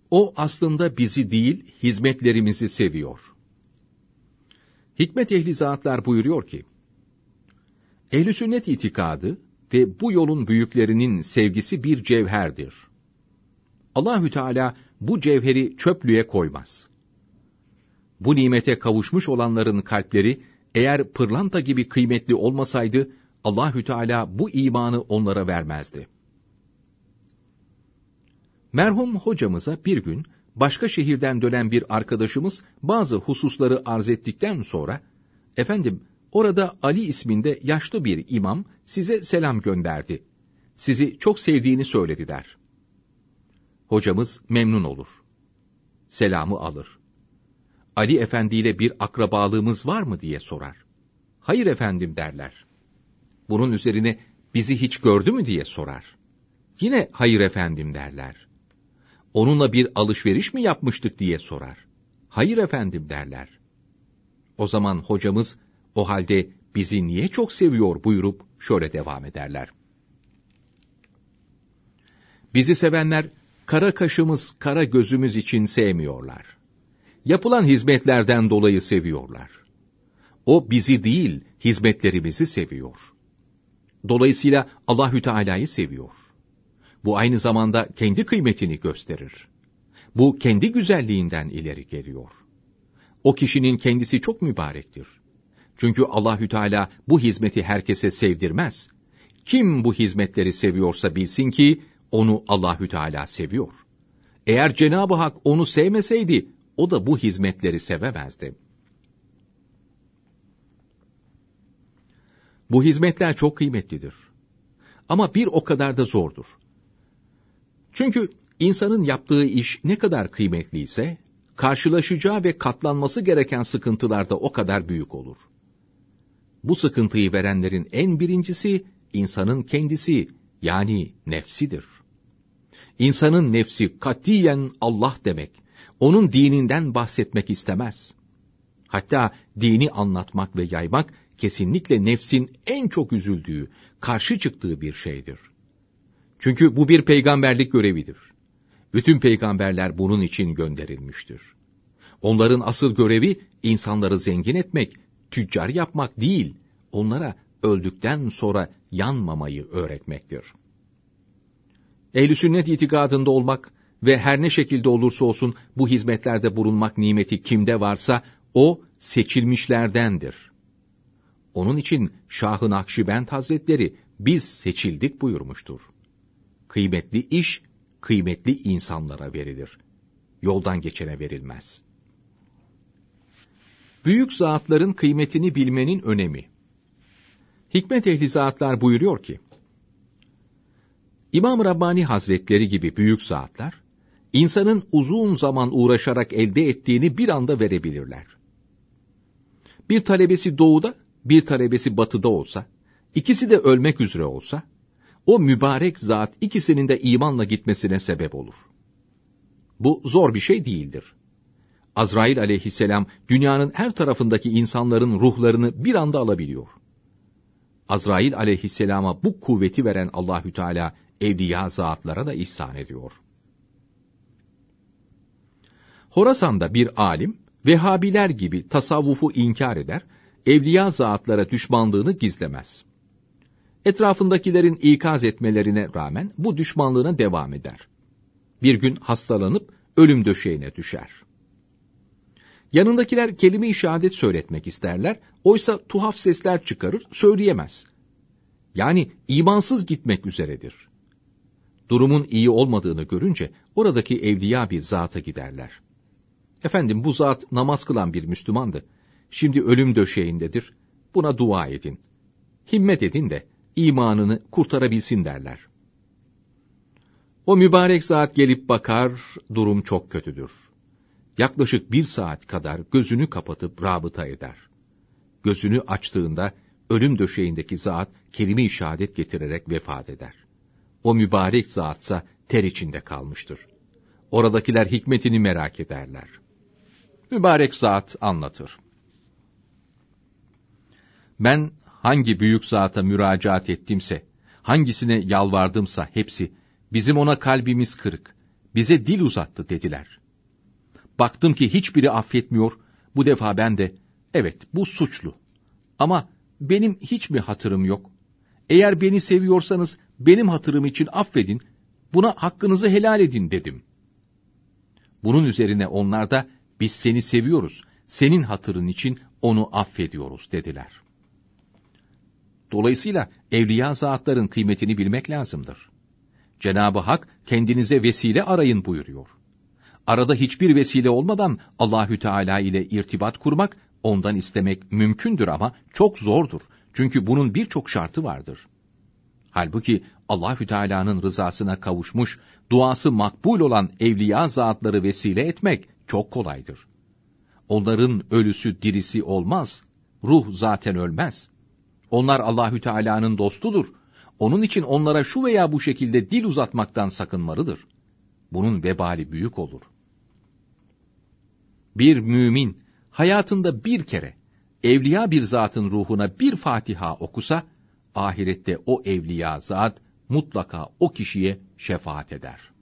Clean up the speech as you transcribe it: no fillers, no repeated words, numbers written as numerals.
O aslında bizi değil, hizmetlerimizi seviyor. Hikmet ehli zatlar buyuruyor ki, ehl-i sünnet itikadı ve bu yolun büyüklerinin sevgisi bir cevherdir. Allahü Teala bu cevheri çöplüğe koymaz. Bu nimete kavuşmuş olanların kalpleri eğer pırlanta gibi kıymetli olmasaydı, Allahü Teala bu imanı onlara vermezdi. Merhum hocamıza bir gün başka şehirden dönen bir arkadaşımız bazı hususları arz ettikten sonra, efendim, orada Ali isminde yaşlı bir imam size selam gönderdi. Sizi çok sevdiğini söyledi der. Hocamız memnun olur. Selamı alır. Ali Efendi ile bir akrabalığımız var mı diye sorar. Hayır efendim derler. Bunun üzerine bizi hiç gördü mü diye sorar. Yine hayır efendim derler. Onunla bir alışveriş mi yapmıştık diye sorar. Hayır efendim derler. O zaman hocamız, o halde bizi niye çok seviyor buyurup şöyle devam ederler. Bizi sevenler, kara kaşımız, kara gözümüz için sevmiyorlar. Yapılan hizmetlerden dolayı seviyorlar. O bizi değil, hizmetlerimizi seviyor. Dolayısıyla Allahü Teala'yı seviyor. Bu aynı zamanda kendi kıymetini gösterir. Bu kendi güzelliğinden ileri geliyor. O kişinin kendisi çok mübarektir. Çünkü Allahü Teala bu hizmeti herkese sevdirmez. Kim bu hizmetleri seviyorsa bilsin ki onu Allahü Teala seviyor. Eğer Cenab-ı Hak onu sevmeseydi, o da bu hizmetleri sevemezdi. Bu hizmetler çok kıymetlidir. Ama bir o kadar da zordur. Çünkü insanın yaptığı iş ne kadar kıymetliyse, karşılaşacağı ve katlanması gereken sıkıntılar da o kadar büyük olur. Bu sıkıntıyı verenlerin en birincisi, insanın kendisi, yani nefsidir. İnsanın nefsi katiyen Allah demek, onun dininden bahsetmek istemez. Hatta dini anlatmak ve yaymak, kesinlikle nefsin en çok üzüldüğü, karşı çıktığı bir şeydir. Çünkü bu bir peygamberlik görevidir. Bütün peygamberler bunun için gönderilmiştir. Onların asıl görevi, insanları zengin etmek, tüccar yapmak değil, onlara öldükten sonra yanmamayı öğretmektir. Ehl-i sünnet itikadında olmak ve her ne şekilde olursa olsun bu hizmetlerde bulunmak nimeti kimde varsa, o seçilmişlerdendir. Onun için Şah-ı Nakşibend Hazretleri, biz seçildik buyurmuştur. Kıymetli iş, kıymetli insanlara verilir. Yoldan geçene verilmez. Büyük zatların kıymetini bilmenin önemi. Hikmet ehli zatlar buyuruyor ki, İmam Rabbani Hazretleri gibi büyük zatlar, insanın uzun zaman uğraşarak elde ettiğini bir anda verebilirler. Bir talebesi doğuda, bir talebesi batıda olsa, ikisi de ölmek üzere olsa, o mübarek zat ikisinin de imanla gitmesine sebep olur. Bu zor bir şey değildir. Azrail aleyhisselam dünyanın her tarafındaki insanların ruhlarını bir anda alabiliyor. Azrail aleyhisselama bu kuvveti veren Allahü Teala evliya zatlara da ihsan ediyor. Horasan'da bir alim, Vehhabiler gibi tasavvufu inkar eder, evliya zatlara düşmanlığını gizlemez. Etrafındakilerin ikaz etmelerine rağmen bu düşmanlığına devam eder. Bir gün hastalanıp ölüm döşeğine düşer. Yanındakiler kelime-i şehadet söyletmek isterler, oysa tuhaf sesler çıkarır, söyleyemez. Yani imansız gitmek üzeredir. Durumun iyi olmadığını görünce oradaki evliya bir zata giderler. Efendim, bu zat namaz kılan bir Müslümandı. Şimdi ölüm döşeğindedir. Buna dua edin. Himmet edin de imanını kurtarabilsin derler. O mübarek zat gelip bakar, durum çok kötüdür. Yaklaşık 1 saat kadar gözünü kapatıp rabıta eder. Gözünü açtığında ölüm döşeğindeki zat kelime-i şehadet getirerek vefat eder. O mübarek zatsa ter içinde kalmıştır. Oradakiler hikmetini merak ederler. Mübarek zat anlatır. Ben hangi büyük zata müracaat ettimse, hangisine yalvardımsa hepsi, bizim ona kalbimiz kırık, bize dil uzattı dediler. Baktım ki hiçbiri affetmiyor, bu defa ben de, evet bu suçlu. Ama benim hiç mi hatırım yok? Eğer beni seviyorsanız benim hatırım için affedin, buna hakkınızı helal edin dedim. Bunun üzerine onlar da, biz seni seviyoruz, senin hatırın için onu affediyoruz dediler. Dolayısıyla evliya zatların kıymetini bilmek lazımdır. Cenab-ı Hak kendinize vesile arayın buyuruyor. Arada hiçbir vesile olmadan Allahü Teala ile irtibat kurmak, ondan istemek mümkündür ama çok zordur. Çünkü bunun birçok şartı vardır. Halbuki Allahü Teala'nın rızasına kavuşmuş, duası makbul olan evliya zatları vesile etmek çok kolaydır. Onların ölüsü dirisi olmaz. Ruh zaten ölmez. Onlar Allahü Teala'nın dostudur. Onun için onlara şu veya bu şekilde dil uzatmaktan sakınmalıdır. Bunun vebali büyük olur. Bir mümin hayatında bir kere evliya bir zatın ruhuna bir Fatiha okusa, ahirette o evliya zat mutlaka o kişiye şefaat eder.